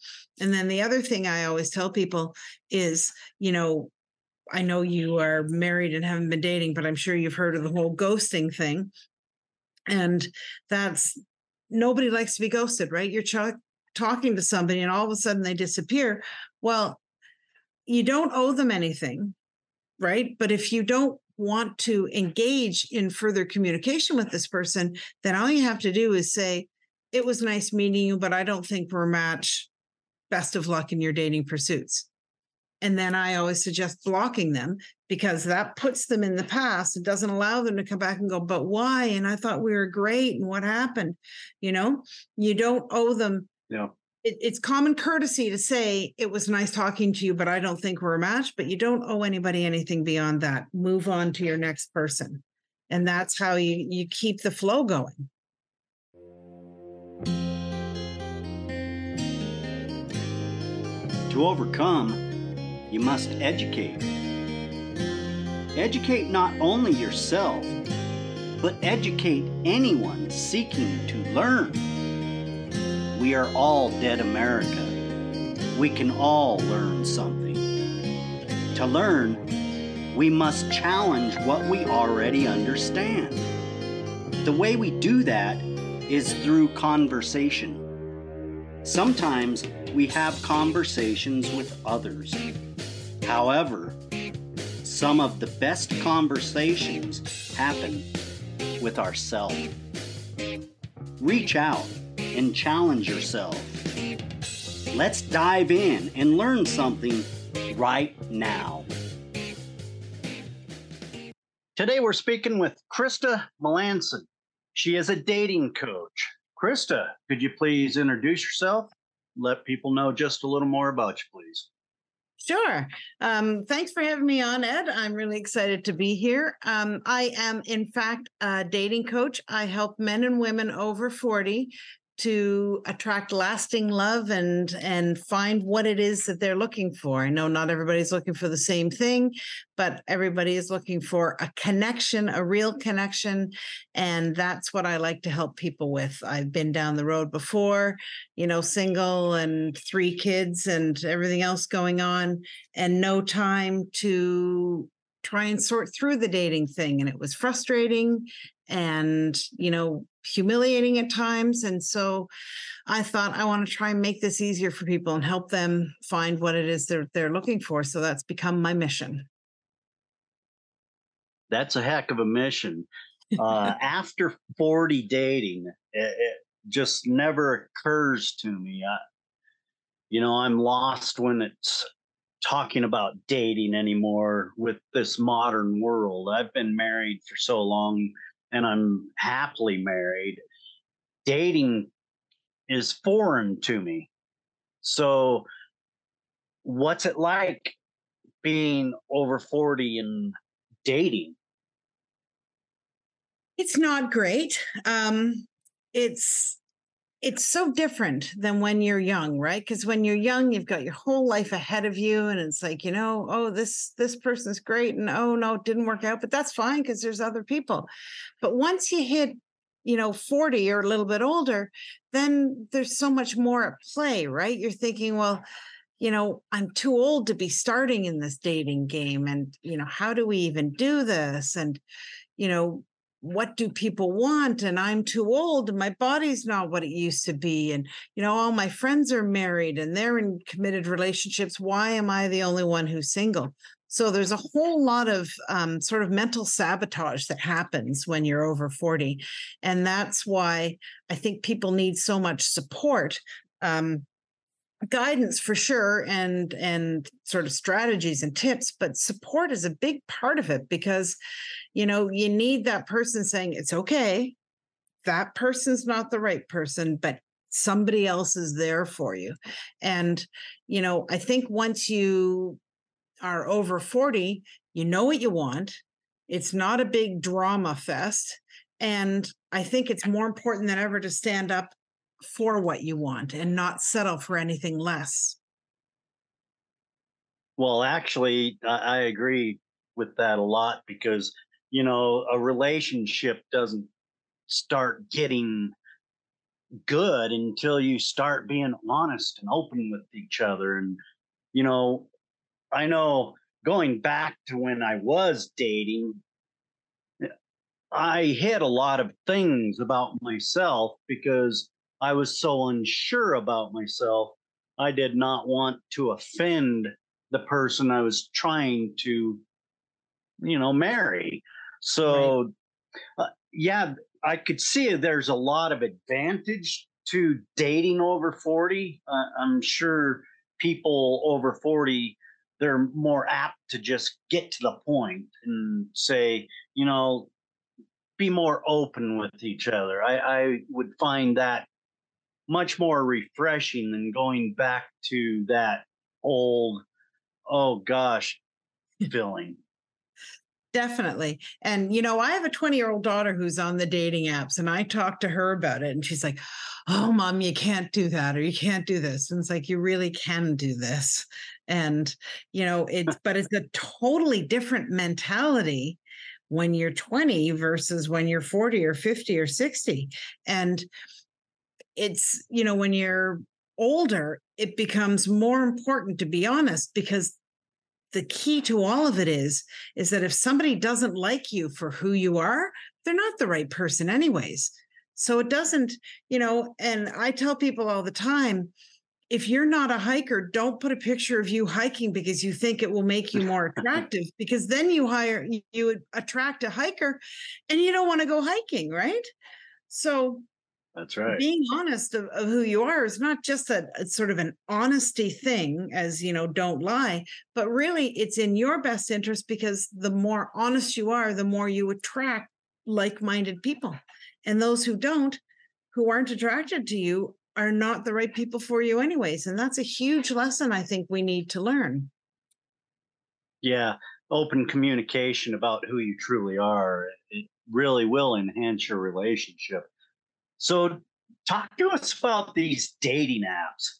And then the other thing I always tell people is, I know you are married and haven't been dating, but I'm sure you've heard of the whole ghosting thing. And that's nobody likes to be ghosted, right? You're talking to somebody and all of a sudden they disappear. Well, you don't owe them anything, right? But if you don't want to engage in further communication with this person, then all you have to do is say, it was nice meeting you, but I don't think we're a match. Best of luck in your dating pursuits. And then I always suggest blocking them because that puts them in the past. It doesn't allow them to come back and go, but why? And I thought we were great. And what happened? You don't owe them. Yeah. It's common courtesy to say it was nice talking to you, but I don't think we're a match. But you don't owe anybody anything beyond that. Move on to your next person. And that's how you keep the flow going. To overcome, you must educate. Educate not only yourself, but educate anyone seeking to learn. We are all dead America. We can all learn something. To learn, we must challenge what we already understand. The way we do that is through conversation. Sometimes we have conversations with others. However, some of the best conversations happen with ourselves. Reach out and challenge yourself. Let's dive in and learn something right now. Today we're speaking with Krista Melanson. She is a dating coach. Krista, could you please introduce yourself? Let people know just a little more about you, please. Sure. Thanks for having me on, Ed. I'm really excited to be here. I am, in fact, a dating coach. I help men and women over 40 to attract lasting love and find what it is that they're looking for. I know not everybody's looking for the same thing, but everybody is looking for a connection, a real connection. And that's what I like to help people with. I've been down the road before, single and 3 kids and everything else going on, and no time to try and sort through the dating thing. And it was frustrating and, humiliating at times. And so I thought I want to try and make this easier for people and help them find what it is they're looking for. So that's become my mission. That's a heck of a mission. After 40 dating, it just never occurs to me. I'm lost when it's talking about dating anymore with this modern world. I've been married for so long and I'm happily married. Dating is foreign to me. So what's it like being over 40 and dating? It's not great. It's so different than when you're young, right? Because when you're young, you've got your whole life ahead of you, and it's like, oh, this person's great, and oh no, it didn't work out, but that's fine because there's other people. But once you hit, 40 or a little bit older, then there's so much more at play, right? You're thinking, well, I'm too old to be starting in this dating game, and how do we even do this? And what do people want? And I'm too old and my body's not what it used to be. And, all my friends are married and they're in committed relationships. Why am I the only one who's single? So there's a whole lot of sort of mental sabotage that happens when you're over 40. And that's why I think people need so much support. Guidance for sure, and sort of strategies and tips, but support is a big part of it because you need that person saying it's okay, that person's not the right person, but somebody else is there for you. And I think once you are over 40, you know what you want. It's not a big drama fest, and I think it's more important than ever to stand up for what you want and not settle for anything less. Well, actually, I agree with that a lot because, a relationship doesn't start getting good until you start being honest and open with each other. And, you know, I know going back to when I was dating, I hid a lot of things about myself because I was so unsure about myself. I did not want to offend the person I was trying to, marry. Right. So, yeah, I could see there's a lot of advantage to dating over 40. I'm sure people over 40, they're more apt to just get to the point and say, be more open with each other. I would find that much more refreshing than going back to that old, oh gosh, feeling. Definitely. And, I have a 20-year-old daughter who's on the dating apps, and I talked to her about it. And she's like, oh, mom, you can't do that, or you can't do this. And it's like, you really can do this. And, but it's a totally different mentality when you're 20 versus when you're 40 or 50 or 60. And it's, when you're older, it becomes more important to be honest, because the key to all of it is that if somebody doesn't like you for who you are, they're not the right person anyways. So it doesn't, and I tell people all the time, if you're not a hiker, don't put a picture of you hiking because you think it will make you more attractive, because then you attract a hiker and you don't want to go hiking, right? So That's right. being honest of who you are is not just a sort of an honesty thing, as don't lie, but really it's in your best interest, because the more honest you are, the more you attract like-minded people. And those who aren't attracted to you, are not the right people for you anyways. And that's a huge lesson I think we need to learn. Yeah. Open communication about who you truly are. It really will enhance your relationship. So talk to us about these dating apps.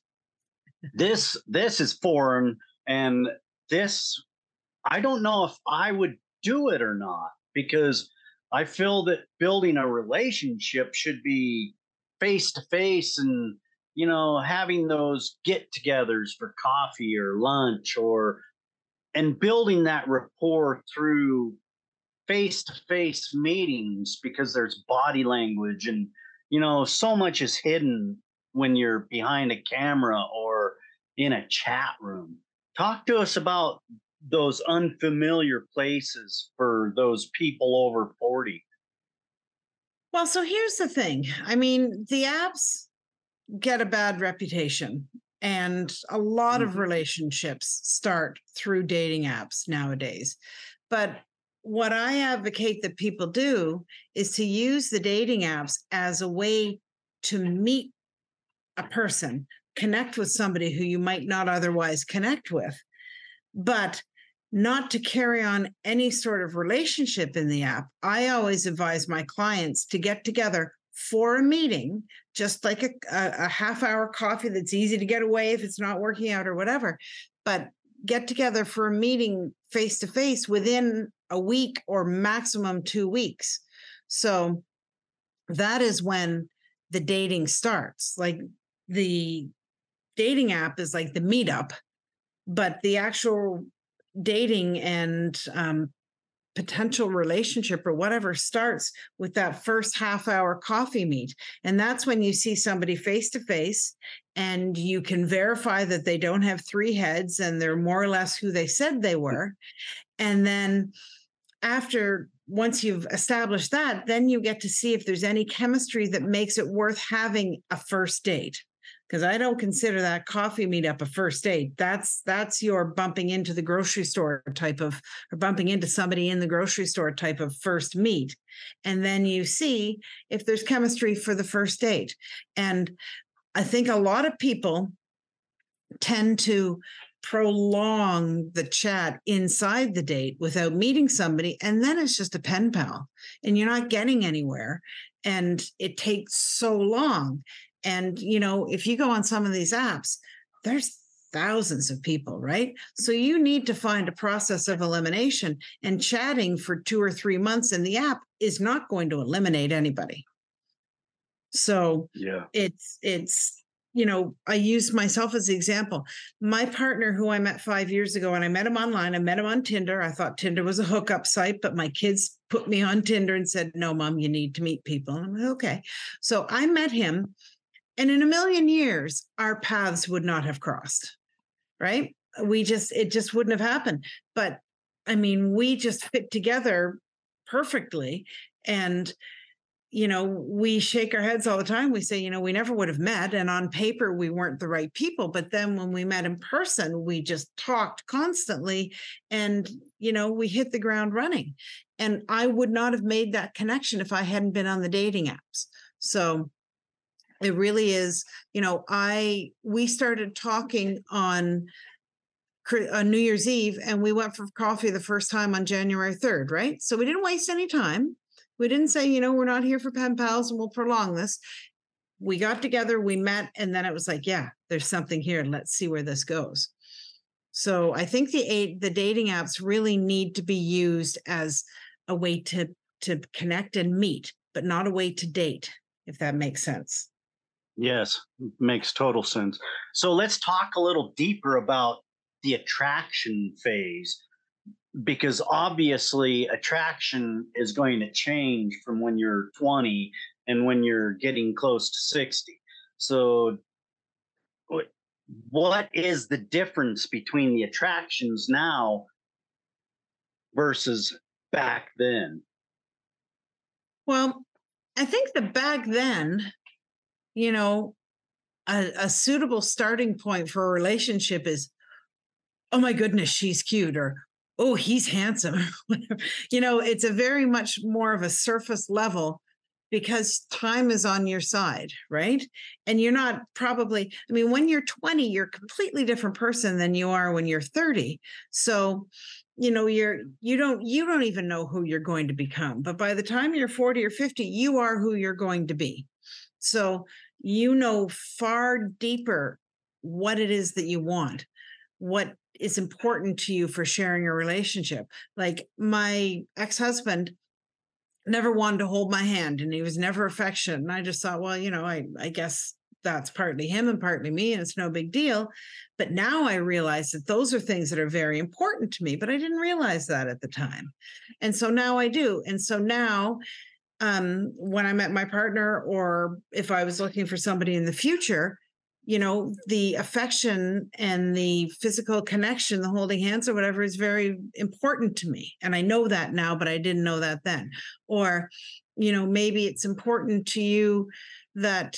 This is foreign, and this, I don't know if I would do it or not, because I feel that building a relationship should be face to face, and having those get-togethers for coffee or lunch, and building that rapport through face to face meetings, because there's body language, and so much is hidden when you're behind a camera or in a chat room. Talk to us about those unfamiliar places for those people over 40. Well, so here's the thing. I mean, the apps get a bad reputation, and a lot of Mhm. relationships start through dating apps nowadays. But what I advocate that people do is to use the dating apps as a way to meet a person, connect with somebody who you might not otherwise connect with, but not to carry on any sort of relationship in the app. I always advise my clients to get together for a meeting, just like a half-hour coffee that's easy to get away if it's not working out or whatever, but get together for a meeting face to face within a week or maximum 2 weeks. So that is when the dating starts. Like, the dating app is like the meetup, but the actual dating and potential relationship or whatever starts with that first half-hour coffee meet. And that's when you see somebody face to face, and you can verify that they don't have three heads and they're more or less who they said they were. And then once you've established that, then you get to see if there's any chemistry that makes it worth having a first date. Because I don't consider that coffee meetup a first date. That's your bumping into the grocery store type of, or bumping into somebody in the grocery store type of first meet. And then you see if there's chemistry for the first date. And I think a lot of people tend to prolong the chat inside the date without meeting somebody, and then it's just a pen pal and you're not getting anywhere, and it takes so long. And if you go on some of these apps, there's thousands of people, right? So you need to find a process of elimination, and chatting for 2 or 3 months in the app is not going to eliminate anybody. So Yeah. it's, I use myself as the example. My partner, who I met 5 years ago, and I met him online, I met him on Tinder. I thought Tinder was a hookup site, but my kids put me on Tinder and said, no, Mom, you need to meet people. And I'm like, okay. So I met him, and in a million years, our paths would not have crossed, right? It just wouldn't have happened. But I mean, we just fit together perfectly. And we shake our heads all the time. We say, we never would have met. And on paper, we weren't the right people. But then when we met in person, we just talked constantly and, we hit the ground running. And I would not have made that connection if I hadn't been on the dating apps. So it really is, we started talking on New Year's Eve, and we went for coffee the first time on January 3rd, right? So we didn't waste any time. We didn't say, we're not here for pen pals and we'll prolong this. We got together, we met, and then it was like, yeah, there's something here. Let's see where this goes. So I think the dating apps really need to be used as a way to connect and meet, but not a way to date, if that makes sense. Yes, makes total sense. So let's talk a little deeper about the attraction phase, because obviously attraction is going to change from when you're 20 and when you're getting close to 60. So what is the difference between the attractions now versus back then? Well, I think that back then, a suitable starting point for a relationship is, oh my goodness, she's cute, or oh, he's handsome. It's a very much more of a surface level because time is on your side, right? And you're not probably, when you're 20, you're a completely different person than you are when you're 30. So, you don't even know who you're going to become. But by the time you're 40 or 50, you are who you're going to be. So, far deeper what it is that you want, what is important to you for sharing a relationship. Like my ex-husband never wanted to hold my hand, and he was never affectionate. And I just thought, well, I guess that's partly him and partly me, and it's no big deal. But now I realize that those are things that are very important to me, but I didn't realize that at the time. And so now I do. And so now when I met my partner, or if I was looking for somebody in the future, the affection and the physical connection, the holding hands or whatever, is very important to me. And I know that now, but I didn't know that then. Or, maybe it's important to you that,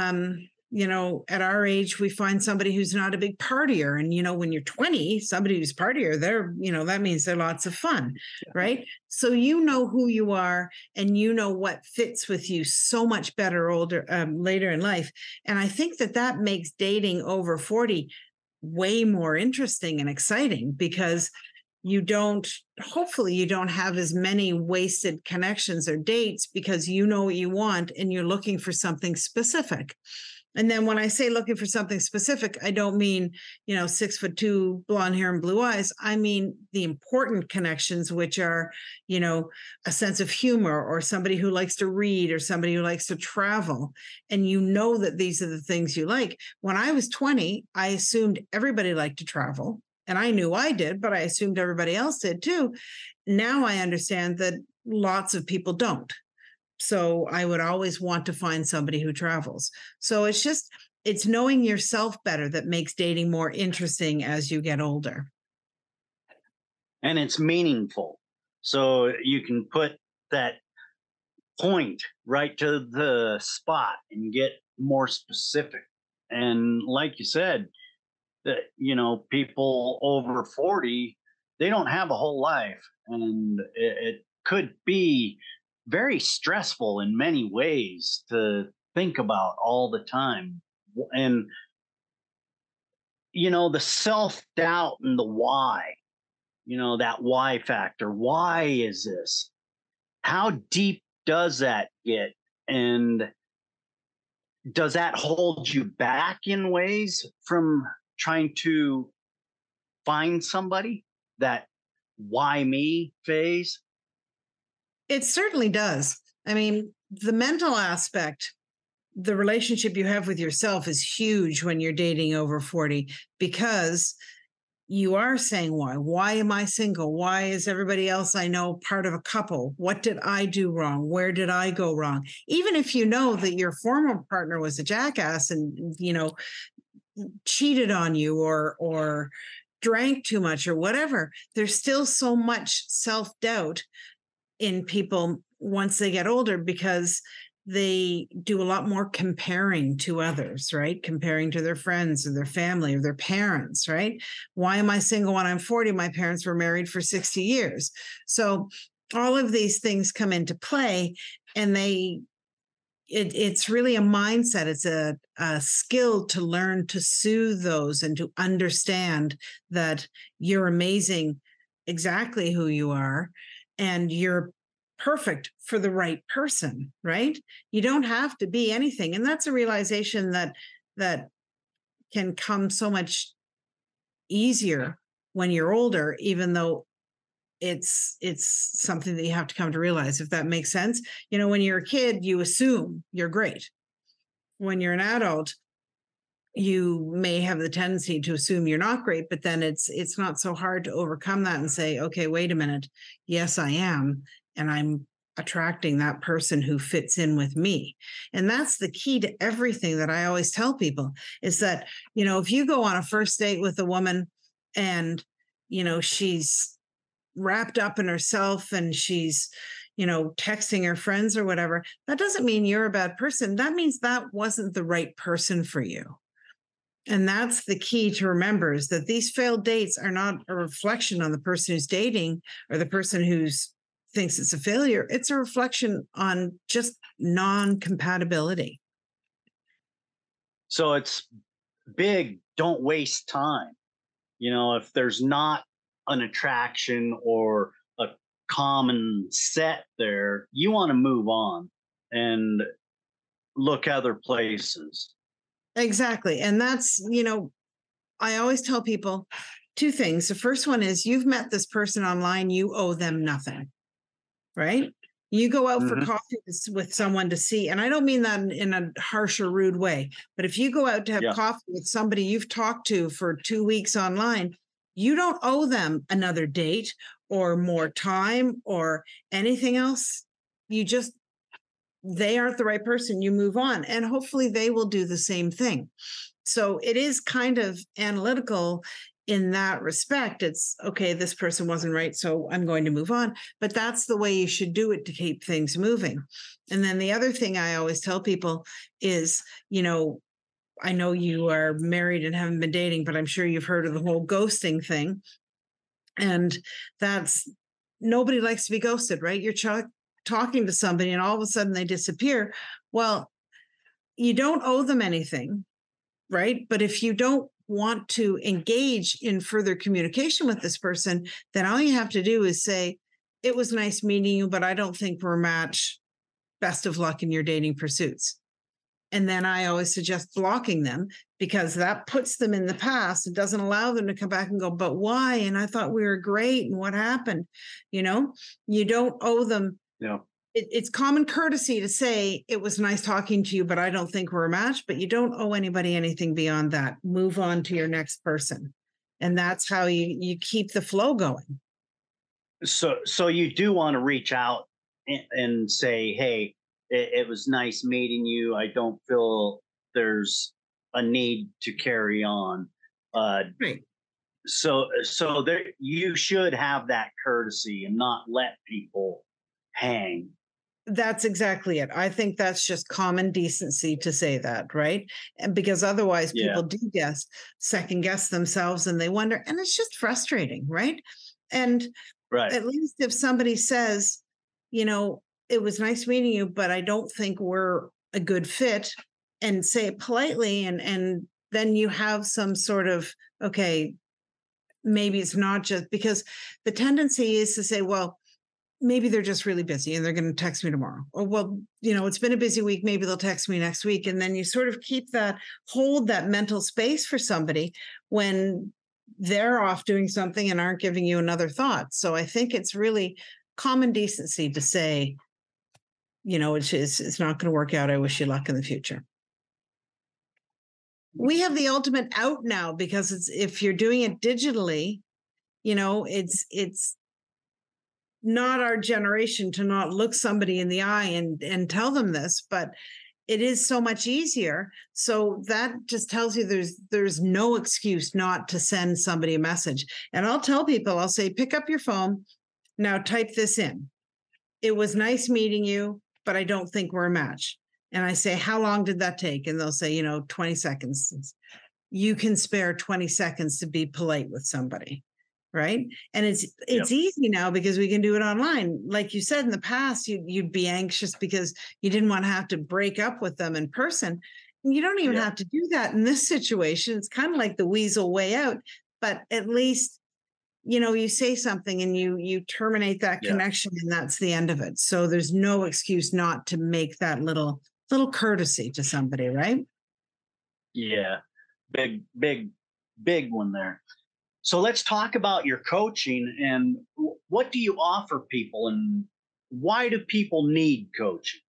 at our age, we find somebody who's not a big partier. And, when you're 20, somebody who's partier, that means they're lots of fun, right? So who you are, and what fits with you so much better later in life. And I think that makes dating over 40 way more interesting and exciting, because hopefully you don't have as many wasted connections or dates, because you know what you want and you're looking for something specific. And then when I say looking for something specific, I don't mean, 6'2", blonde hair and blue eyes. I mean the important connections, which are, a sense of humor, or somebody who likes to read, or somebody who likes to travel. And that these are the things you like. When I was 20, I assumed everybody liked to travel. And I knew I did, but I assumed everybody else did too. Now I understand that lots of people don't. So I would always want to find somebody who travels. So it's knowing yourself better that makes dating more interesting as you get older. And it's meaningful. So you can put that point right to the spot and get more specific. And like you said, that, people over 40, they don't have a whole life. And it could be very stressful in many ways to think about all the time. And the self-doubt and the why, that why factor. Why is this? How deep does that get? And does that hold you back in ways from trying to find somebody? That why me phase? It certainly does. The mental aspect the relationship you have with yourself is huge when you're dating over 40, because you are saying, why am I single? Why is everybody else I know part of a couple? What did I do wrong? Where did I go wrong? Even if you know that your former partner was a jackass and, cheated on you or drank too much or whatever, there's still so much self-doubt in people once they get older, because they do a lot more comparing to others, right? Comparing to their friends or their family or their parents, right? Why am I single when I'm 40? My parents were married for 60 years. So all of these things come into play, and it's really a mindset. It's a skill to learn to soothe those and to understand that you're amazing exactly who you are, and you're perfect for the right person, right? You don't have to be anything. And that's a realization that can come so much easier when you're older, even though it's something that you have to come to realize, if that makes sense. When you're a kid, you assume you're great. When you're an adult, you may have the tendency to assume you're not great, but then it's not so hard to overcome that and say, okay, wait a minute. Yes, I am. And I'm attracting that person who fits in with me. And that's the key to everything that I always tell people, is that, if you go on a first date with a woman and, she's wrapped up in herself and she's, texting her friends or whatever, that doesn't mean you're a bad person. That means that wasn't the right person for you. And that's the key to remember, is that these failed dates are not a reflection on the person who's dating or the person who's thinks it's a failure. It's a reflection on just non-compatibility. So it's big, don't waste time. If there's not an attraction or a common set there, you want to move on and look other places. Exactly. And that's, I always tell people two things. The first one is, you've met this person online, you owe them nothing, right? You go out for coffee with someone to see, and I don't mean that in a harsh or rude way, but if you go out to have coffee with somebody you've talked to for 2 weeks online, you don't owe them another date or more time or anything else. They aren't the right person, you move on, and hopefully they will do the same thing. So it is kind of analytical in that respect. It's okay, this person wasn't right, so I'm going to move on. But that's the way you should do it to keep things moving. And then the other thing I always tell people is, I know you are married and haven't been dating, but I'm sure you've heard of the whole ghosting thing. And nobody likes to be ghosted, right? You're talking to somebody and all of a sudden they disappear. Well, you don't owe them anything, right? But if you don't want to engage in further communication with this person, then all you have to do is say, it was nice meeting you, but I don't think we're a match. Best of luck in your dating pursuits. And then I always suggest blocking them, because that puts them in the past. It doesn't allow them to come back and go, but why? And I thought we were great. And what happened? You don't owe them. Yeah. It's common courtesy to say, it was nice talking to you, but I don't think we're a match. But you don't owe anybody anything beyond that. Move on to your next person. And that's how you keep the flow going. So you do want to reach out and say, hey, it was nice meeting you. I don't feel there's a need to carry on. Right. So there, you should have that courtesy and not let people hang. That's exactly it. I think that's just common decency to say that, right? And because otherwise people do second guess themselves and they wonder, and it's just frustrating, right? And at least if somebody says, it was nice meeting you, but I don't think we're a good fit, and say it politely, and then you have some sort of, okay, maybe it's not just, because the tendency is to say, well, maybe they're just really busy and they're going to text me tomorrow. Or, well, it's been a busy week. Maybe they'll text me next week. And then you sort of hold that mental space for somebody when they're off doing something and aren't giving you another thought. So I think it's really common decency to say, it's not going to work out. I wish you luck in the future. we have the ultimate out now, because if you're doing it digitally, it's not our generation to not look somebody in the eye and tell them this, but it is so much easier. So that just tells you there's no excuse not to send somebody a message. And I'll tell people, I'll say, pick up your phone now, type this in: "It was nice meeting you, but I don't think we're a match." And I say, "How long did that take?" And they'll say, 20 seconds. You can spare 20 seconds to be polite with somebody, right? And it's Yep. easy now because we can do it online. Like you said, in the past, you'd be anxious because you didn't want to have to break up with them in person. You don't even Yeah. have to do that in this situation. It's kind of like the weasel way out, but at least you say something and you terminate that Yeah. connection, and that's the end of it. So there's no excuse not to make that little courtesy to somebody, right? Yeah. Big, big, big one there. So let's talk about your coaching and what do you offer people and why do people need coaching?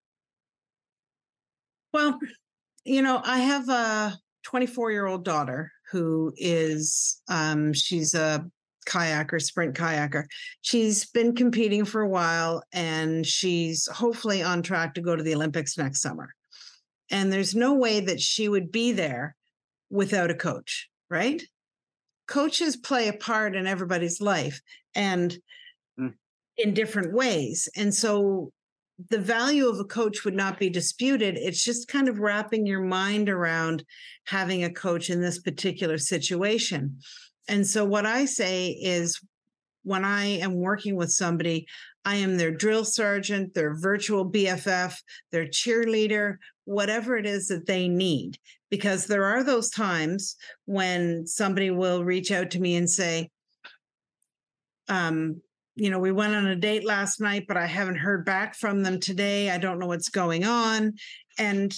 Well, I have a 24-year-old daughter who is she's a kayaker, sprint kayaker. She's been competing for a while, and she's hopefully on track to go to the Olympics next summer. And there's no way that she would be there without a coach, right? Coaches play a part in everybody's life, and Mm. in different ways. And so the value of a coach would not be disputed. It's just kind of wrapping your mind around having a coach in this particular situation. And so what I say is, when I am working with somebody, I am their drill sergeant, their virtual BFF, their cheerleader, whatever it is that they need. Because there are those times when somebody will reach out to me and say, we went on a date last night, but I haven't heard back from them today. I don't know what's going on. And,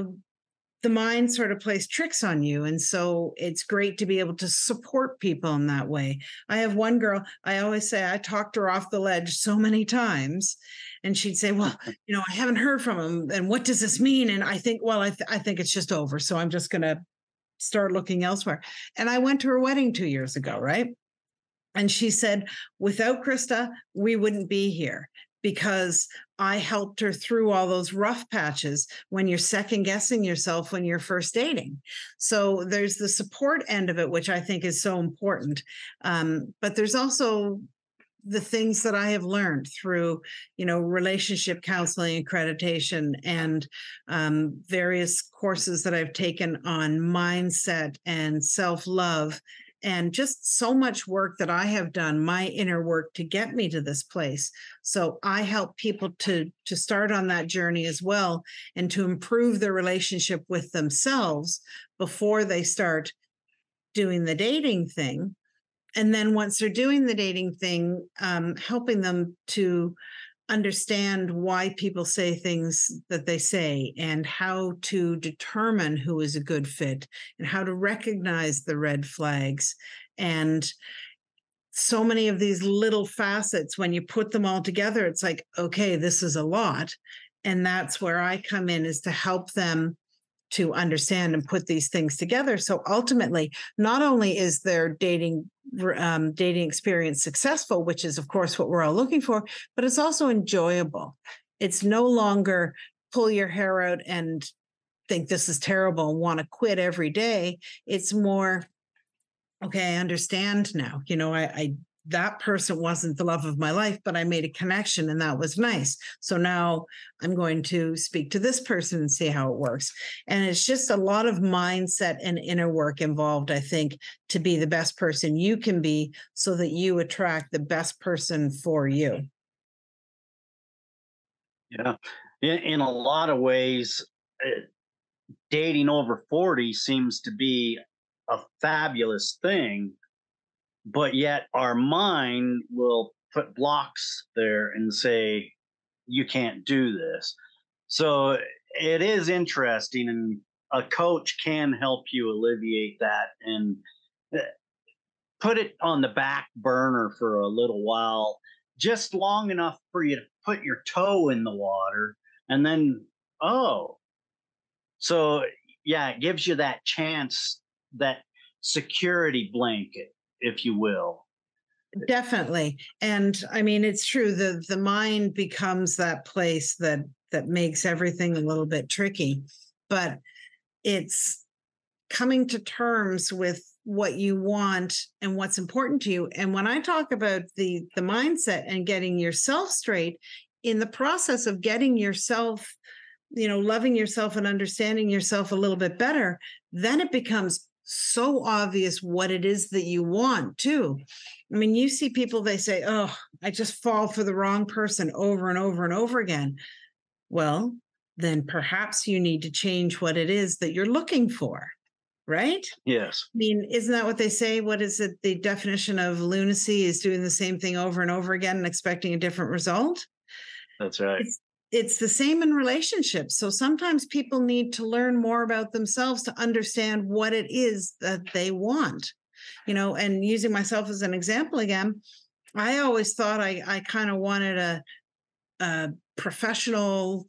the mind sort of plays tricks on you. And so it's great to be able to support people in that way. I have one girl, I always say, I talked her off the ledge so many times. And she'd say, "Well, I haven't heard from him. And what does this mean?" And I think, well, I think it's just over. So I'm just going to start looking elsewhere. And I went to her wedding 2 years ago, right? And she said, "Without Krista, we wouldn't be here, because I helped her through all those rough patches when you're second guessing yourself when you're first dating." So there's the support end of it, which I think is so important. But there's also the things that I have learned through, relationship counseling, accreditation, and various courses that I've taken on mindset and self-love, and just so much work that I have done, my inner work, to get me to this place. So I help people to start on that journey as well, and to improve their relationship with themselves before they start doing the dating thing. And then once they're doing the dating thing, helping them to understand why people say things that they say, and how to determine who is a good fit, and how to recognize the red flags. And so many of these little facets, when you put them all together, it's like, okay, this is a lot. And that's where I come in, is to help them to understand and put these things together. So ultimately, not only is their dating experience successful, which is of course what we're all looking for, but it's also enjoyable. It's no longer pull your hair out and think this is terrible and want to quit every day. It's more, okay, I understand now. I that person wasn't the love of my life, but I made a connection and that was nice. So now I'm going to speak to this person and see how it works. And it's just a lot of mindset and inner work involved, I think, to be the best person you can be, so that you attract the best person for you. Yeah. In a lot of ways, dating over 40 seems to be a fabulous thing, but yet our mind will put blocks there and say, you can't do this. So it is interesting, and a coach can help you alleviate that and uh, put it on the back burner for a little while, just long enough for you to put your toe in the water and then, oh, so it gives you that chance, that security blanket, if you will. Definitely. And I mean, it's true. The mind becomes that place that makes everything a little bit tricky. But it's coming to terms with what you want and what's important to you. And when I talk about the mindset and getting yourself straight, in the process of getting yourself, loving yourself and understanding yourself a little bit better, then it becomes so obvious what it is that you want too. I mean, you see people, they say, oh, I just fall for the wrong person over and over and over again. Well, then perhaps you need to change what it is that you're looking for, right? Yes. I mean, isn't that what they say? What is it? The definition of lunacy is doing the same thing over and over again and expecting a different result. That's right. It's the same in relationships. So sometimes people need to learn more about themselves to understand what it is that they want, and using myself as an example again, I always thought I kind of wanted a professional,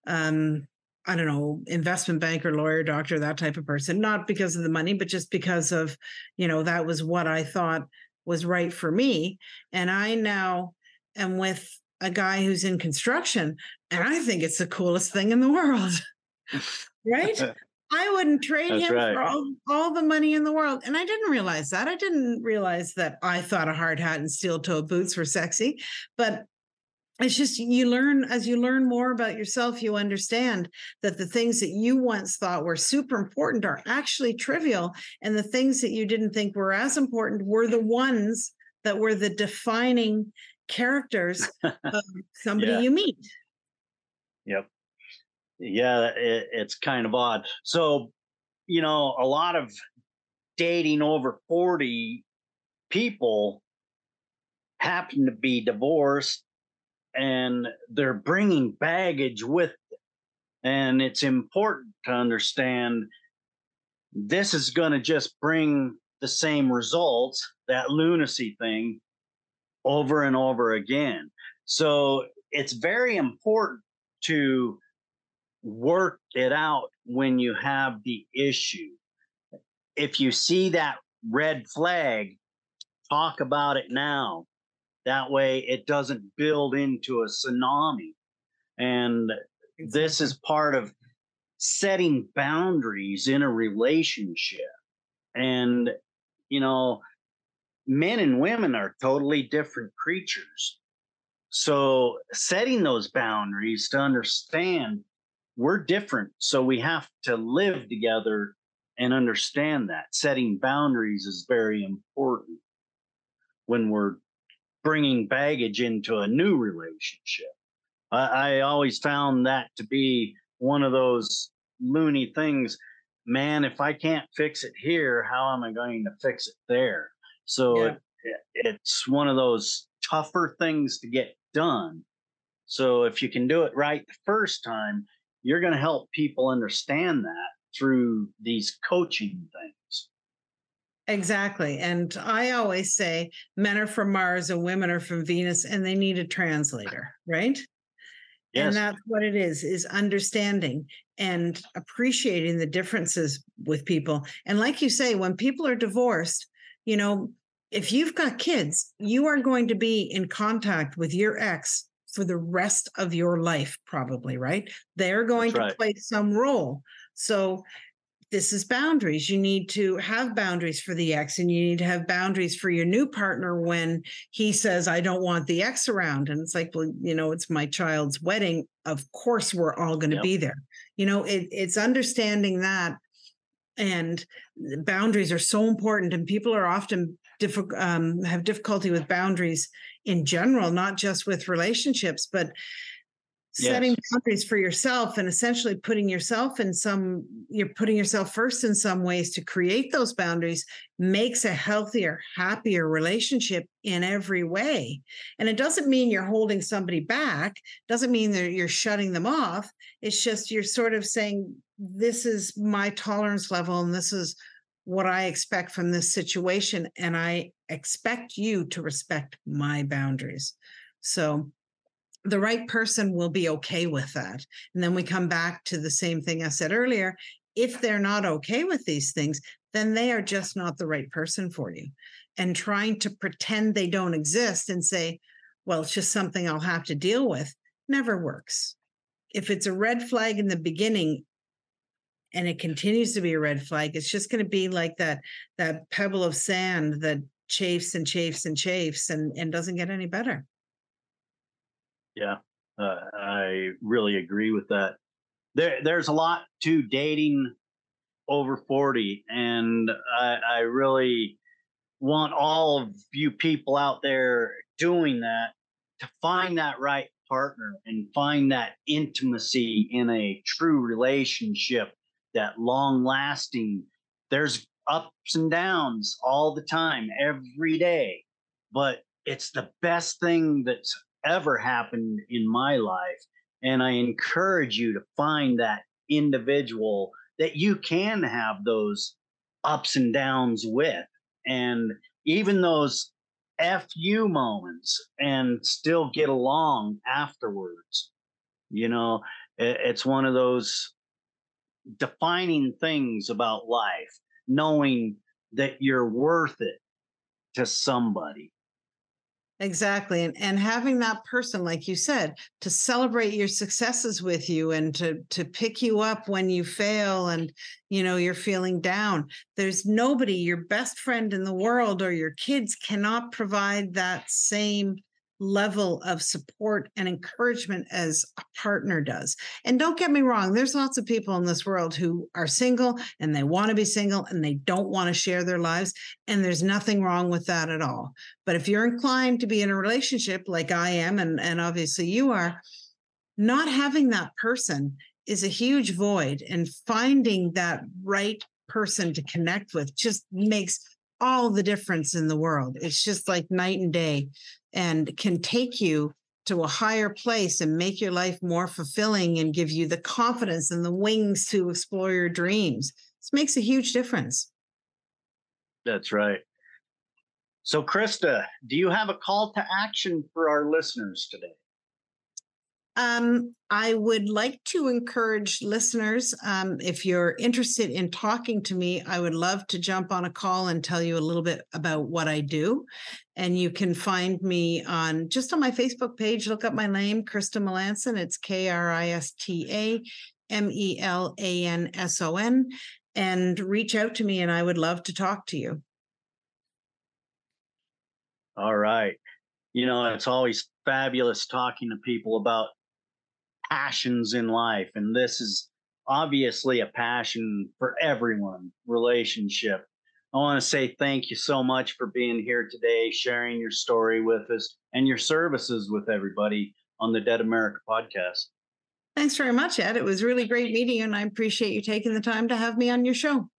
I don't know, investment banker, lawyer, doctor, that type of person, not because of the money, but just because of, that was what I thought was right for me. And I now am with a guy who's in construction, and I think it's the coolest thing in the world. Right? I wouldn't trade him for all the money in the world. And I didn't realize that. I didn't realize that I thought a hard hat and steel-toed boots were sexy. But it's just as you learn more about yourself, you understand that the things that you once thought were super important are actually trivial. And the things that you didn't think were as important were the ones that were the defining characters of somebody you meet. Yep. Yeah, it's kind of odd. So, a lot of dating over 40 people happen to be divorced, and they're bringing baggage with them. And it's important to understand this is going to just bring the same results, that lunacy thing, over and over again. So it's very important to work it out when you have the issue. If you see that red flag, talk about it now. That way it doesn't build into a tsunami. And this is part of setting boundaries in a relationship. And, men and women are totally different creatures. So setting those boundaries to understand we're different. So we have to live together and understand that. Setting boundaries is very important when we're bringing baggage into a new relationship. I always found that to be one of those loony things. Man, if I can't fix it here, how am I going to fix it there? So it's one of those tougher things to get done. So if you can do it right the first time, you're going to help people understand that through these coaching things. Exactly. And I always say men are from Mars and women are from Venus, and they need a translator, right? Yes. And that's what it is understanding and appreciating the differences with people. And like you say, when people are divorced, if you've got kids, you are going to be in contact with your ex for the rest of your life, probably, right? They're going to play some role. So this is boundaries. You need to have boundaries for the ex, and you need to have boundaries for your new partner when he says, I don't want the ex around. And it's like, well, it's my child's wedding. Of course, we're all going to be there. It's understanding that. And boundaries are so important, and people are often have difficulty with boundaries in general, not just with relationships, but setting boundaries for yourself and essentially putting yourself first in some ways to create those boundaries makes a healthier, happier relationship in every way. And it doesn't mean you're holding somebody back, doesn't mean that you're shutting them off. It's just you're sort of saying, this is my tolerance level and this is what I expect from this situation. And I expect you to respect my boundaries. So the right person will be okay with that. And then we come back to the same thing I said earlier. if they're not okay with these things, then they are just not the right person for you. And trying to pretend they don't exist and say, well, it's just something I'll have to deal with, never works. If it's a red flag in the beginning and it continues to be a red flag, it's just going to be like that pebble of sand that chafes and chafes and chafes and doesn't get any better. Yeah, I really agree with that. There's a lot to dating over 40, and I really want all of you people out there doing that to find that right partner and find that intimacy in a true relationship, that long lasting. There's ups and downs all the time, every day, but it's the best thing that's ever happened in my life. And I encourage you to find that individual that you can have those ups and downs with, and even those FU moments, and still get along afterwards. It's one of those defining things about life, knowing that you're worth it to somebody. Exactly. And having that person, like you said, to celebrate your successes with you and to pick you up when you fail and, you're feeling down. There's nobody, your best friend in the world or your kids cannot provide that same level of support and encouragement as a partner does. And don't get me wrong, there's lots of people in this world who are single and they want to be single and they don't want to share their lives. And there's nothing wrong with that at all. But if you're inclined to be in a relationship like I am, and obviously you are, not having that person is a huge void, and finding that right person to connect with just makes all the difference in the world. It's just like night and day, and can take you to a higher place and make your life more fulfilling and give you the confidence and the wings to explore your dreams. This makes a huge difference. That's right. So, Krista, do you have a call to action for our listeners today? I would like to encourage listeners, if you're interested in talking to me, I would love to jump on a call and tell you a little bit about what I do. And you can find me just on my Facebook page. Look up my name, Krista Melanson. It's Krista Melanson, and reach out to me, and I would love to talk to you. All right. It's always fabulous talking to people about passions in life, and this is obviously a passion for everyone, relationship. I want to say thank you so much for being here today, sharing your story with us and your services with everybody on the Dead America podcast. Thanks very much, Ed. It was really great meeting you, and I appreciate you taking the time to have me on your show.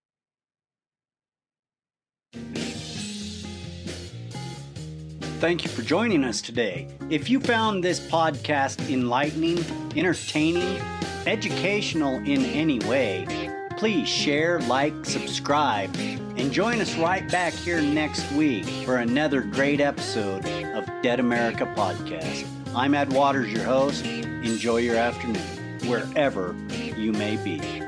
Thank you for joining us today. If you found this podcast enlightening, entertaining, educational in any way, please share, like, subscribe, and join us right back here next week for another great episode of Dead America Podcast. I'm Ed Waters, your host. Enjoy your afternoon, wherever you may be.